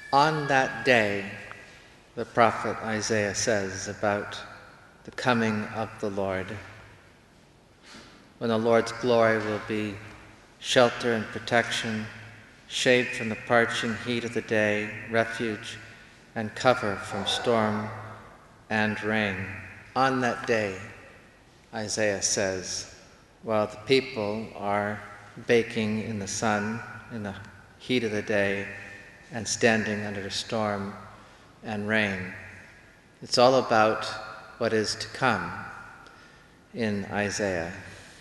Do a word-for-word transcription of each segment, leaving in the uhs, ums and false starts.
On that day, the prophet Isaiah says about the coming of the Lord, when the Lord's glory will be shelter and protection, shade from the parching heat of the day, refuge and cover from storm and rain. On that day, Isaiah says, while the people are baking in the sun, in the heat of the day, and standing under the storm and rain. It's all about what is to come in Isaiah.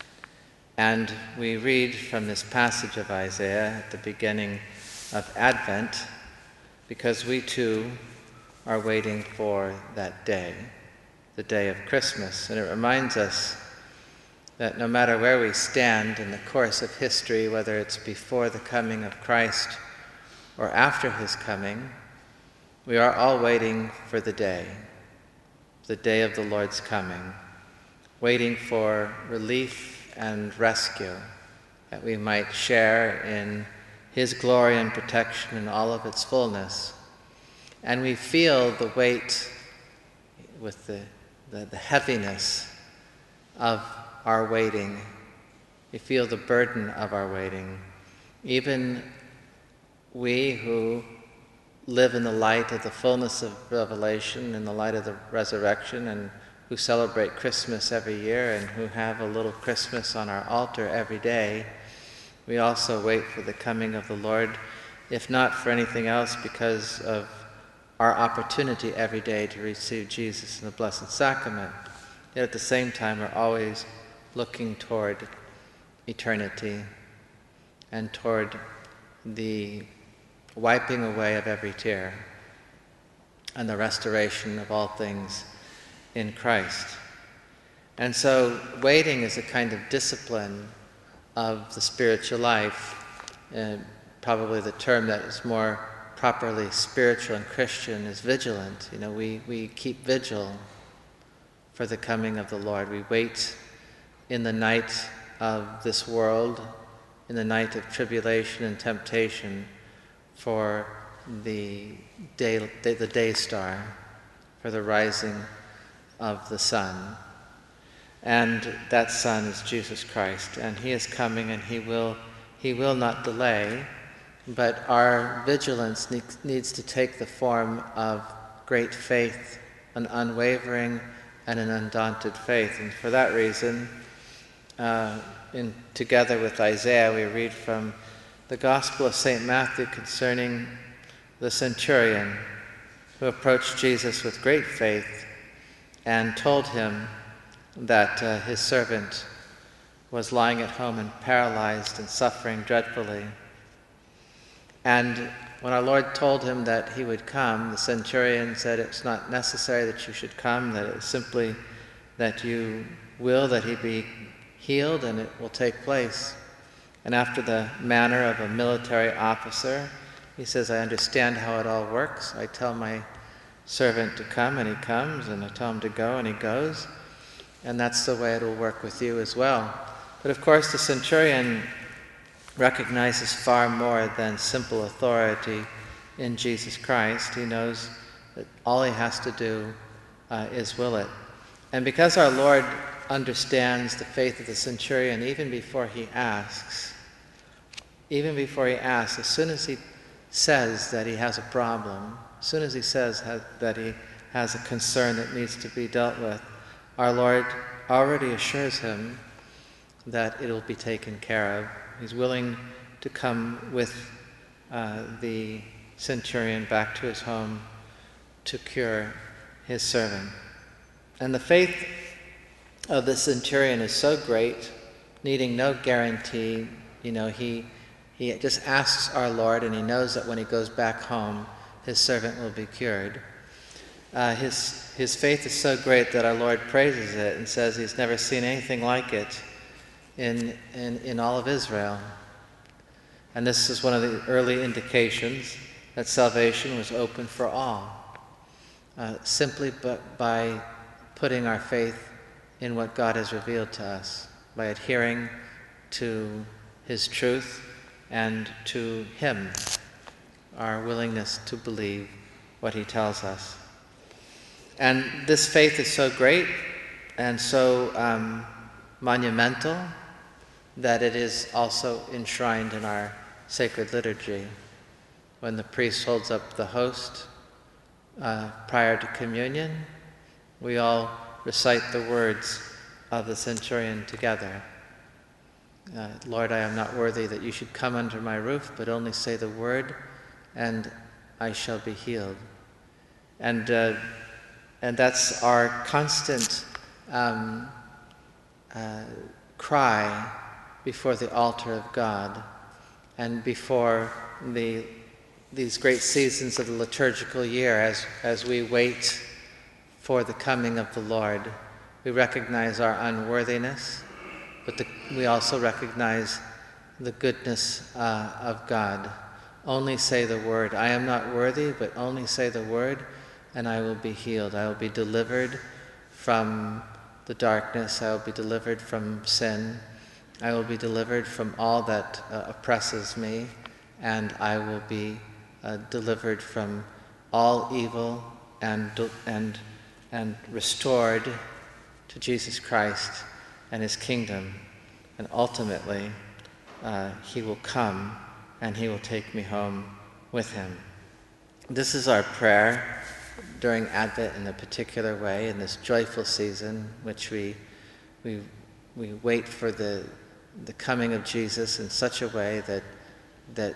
And we read from this passage of Isaiah at the beginning of Advent because we too are waiting for that day, the day of Christmas. And it reminds us that no matter where we stand in the course of history, whether it's before the coming of Christ or after his coming, we are all waiting for the day, the day of the Lord's coming, waiting for relief and rescue, that we might share in his glory and protection in all of its fullness. And we feel the weight with the, the, the heaviness of our waiting. We feel the burden of our waiting. Even we who live in the light of the fullness of Revelation, in the light of the resurrection, and who celebrate Christmas every year and who have a little Christmas on our altar every day, we also wait for the coming of the Lord, if not for anything else, because of our opportunity every day to receive Jesus in the Blessed Sacrament. Yet at the same time, we're always looking toward eternity and toward the wiping away of every tear and the restoration of all things in Christ. And so waiting is a kind of discipline of the spiritual life, and probably the term that is more properly spiritual and Christian is vigilant. You know, we, we keep vigil for the coming of the Lord. We wait in the night of this world, in the night of tribulation and temptation, for the day, the day star, for the rising of the sun. And that sun is Jesus Christ, and he is coming, and he will, he will not delay, but our vigilance needs, needs to take the form of great faith, an unwavering and an undaunted faith. And for that reason, uh, in, together with Isaiah, we read from the Gospel of Saint Matthew concerning the centurion who approached Jesus with great faith and told him that uh, his servant was lying at home and paralyzed and suffering dreadfully. And when our Lord told him that he would come, the centurion said, it's not necessary that you should come, that it's simply that you will that he be healed, and it will take place. And after the manner of a military officer, he says, I understand how it all works. I tell my servant to come, and he comes, and I tell him to go, and he goes. And that's the way it will work with you as well. But of course, the centurion recognizes far more than simple authority in Jesus Christ. He knows that all he has to do uh, is will it. And because our Lord understands the faith of the centurion, even before he asks, even before he asks, as soon as he says that he has a problem, as soon as he says ha- that he has a concern that needs to be dealt with, our Lord already assures him that it will be taken care of. He's willing to come with uh, the centurion back to his home to cure his servant. And the faith of the centurion is so great, needing no guarantee. You know, he he just asks our Lord, and he knows that when he goes back home, his servant will be cured. Uh, his his faith is so great that our Lord praises it and says he's never seen anything like it in in, in all of Israel. And this is one of the early indications that salvation was open for all, uh, simply but by putting our faith in what God has revealed to us, by adhering to his truth and to him. our willingness to believe what he tells us. And this faith is so great and so um, monumental that it is also enshrined in our sacred liturgy. When the priest holds up the host uh, prior to communion, we all recite the words of the centurion together. Uh, Lord, I am not worthy that you should come under my roof, but only say the word, and I shall be healed. And uh, and that's our constant um, uh, cry before the altar of God, and before the these great seasons of the liturgical year, as as we wait for the coming of the Lord. We recognize our unworthiness, but the, we also recognize the goodness uh, of God. Only say the word. I am not worthy, but only say the word, and I will be healed. I will be delivered from the darkness. I will be delivered from sin. I will be delivered from all that uh, oppresses me, and I will be uh, delivered from all evil and and and restored to Jesus Christ and his kingdom. And ultimately, uh, he will come and he will take me home with him. This is our prayer during Advent in a particular way, in this joyful season, which we we we wait for the the coming of Jesus in such a way that that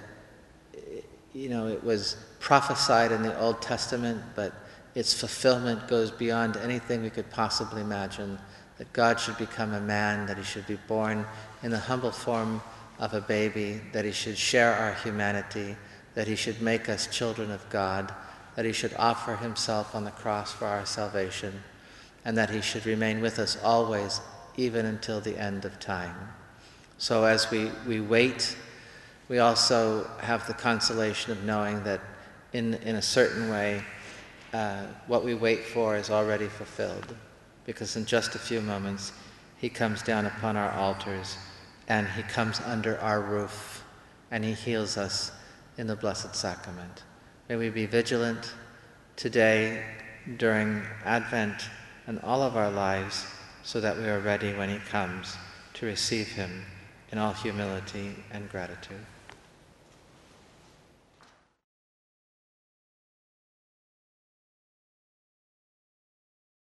you know it was prophesied in the Old Testament, but its fulfillment goes beyond anything we could possibly imagine. That God should become a man, that he should be born in the humble form of a baby, that he should share our humanity, that he should make us children of God, that he should offer himself on the cross for our salvation, and that he should remain with us always, even until the end of time. So as we, we wait, we also have the consolation of knowing that in, in a certain way, uh, what we wait for is already fulfilled, because in just a few moments, he comes down upon our altars, and he comes under our roof, and he heals us in the Blessed Sacrament. May we be vigilant today during Advent and all of our lives, so that we are ready when he comes to receive him in all humility and gratitude.